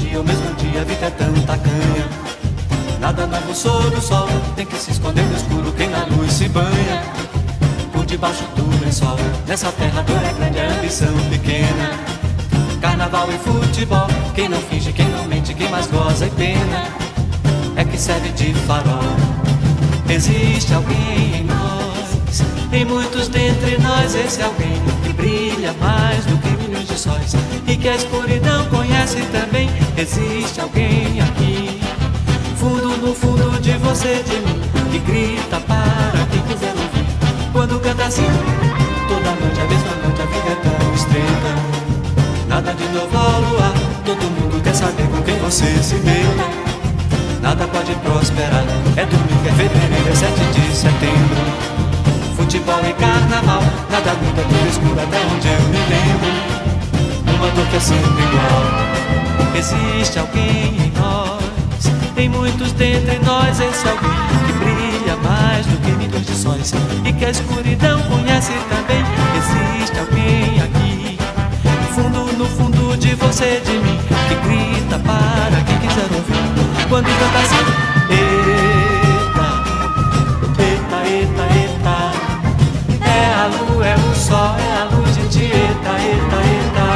dia, o mesmo dia, a vida é tão tacanha. Nada novo sob o sol, tem que se esconder no escuro quem na luz se banha. Por debaixo do lençol, nessa terra dura é grande, a ambição pequena. Carnaval e futebol, quem não finge, quem não mente, quem mais goza e pena é que serve de farol. Existe alguém em nós, em muitos dentre nós, esse alguém que brilha mais do que milhões de sóis e que a escuridão conhece também. Existe alguém aqui, fundo no fundo de você, de mim, que grita para quem quiser ouvir. Quando canta assim, toda noite, a mesma noite, a vida é tão estreita. Nada de novo ao luar, todo mundo quer saber com quem você se deita. Nada pode prosperar, é domingo, é fevereiro, é 7 de setembro. Futebol e carnaval, nada muda, tudo escuro até onde eu me lembro. Uma dor que é sempre igual. Existe alguém em nós, em muitos dentre nós, esse alguém que brilha mais do que milhões de sóis e que a escuridão conhece também. Existe alguém aqui, fundo no fundo de você, de mim, que grita para quem quiser ouvir. Quando canta assim, eita, eita, eita, eita, é a lua, é o sol, é a luz de ti, eita, eita, eita,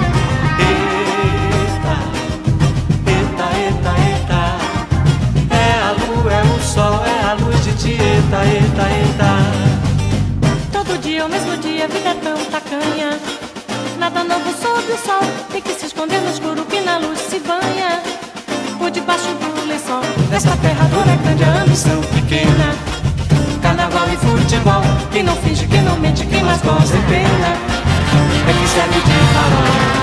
eita, eita, eita, eita, é a lua, é o sol, é a luz de ti, eita, eita, eita. Todo dia, o mesmo dia, a vida é tão tacanha. Nada novo sob o sol, tem que se esconder no escuro que na luz se banha. Por debaixo do lençol, nessa terra dura é grande, a ambição pequena. Carnaval e futebol, Quem não finge, quem não mente, quem mais goza e pena é que serve de farol.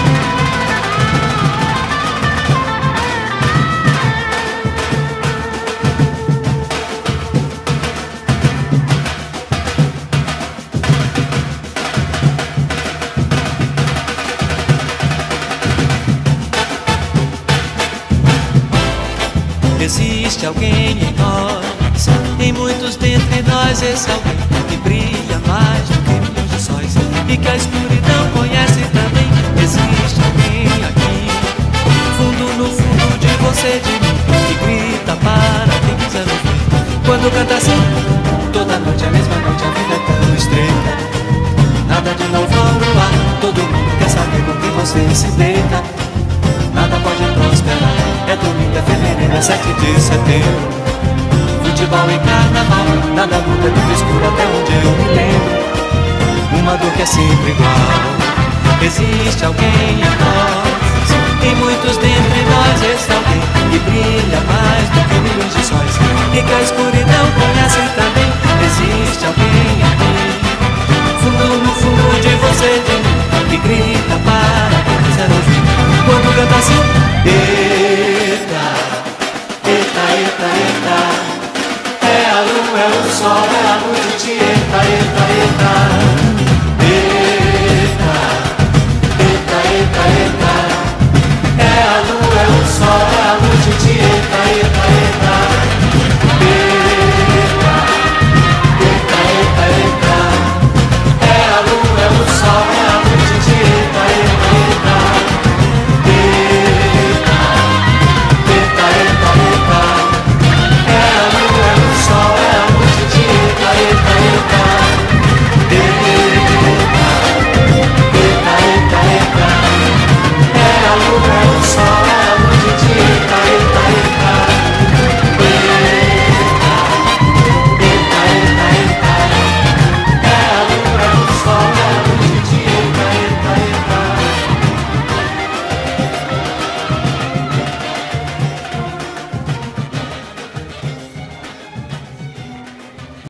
Existe alguém em nós, em muitos dentre nós, esse alguém que brilha mais do que milhões de sóis e que a escuridão conhece também. Existe alguém aqui, fundo no fundo de você, de mim, que grita para quem quiser ouvir. Quando canta assim, toda noite, a mesma noite, a vida é tão estreita. Nada de novo ao luar, todo mundo quer saber com quem você se deita. Nada pode prosperar, é domingo, é fevereiro, é 7 de setembro. Futebol e carnaval, nada muda, é tudo escuro até onde eu me lembro. Uma dor que é sempre igual. Existe alguém em nós, em muitos dentre nós, esse alguém que brilha mais do que milhões de sóis e que a escuridão conhece também. Existe alguém aqui, fundo no fundo de você, de mim, que grita para quem quiser ouvir. Quando canta assim, eita, eita, eita, eita, é a lua, é o sol, é a luz de ti, eita, eita, eita.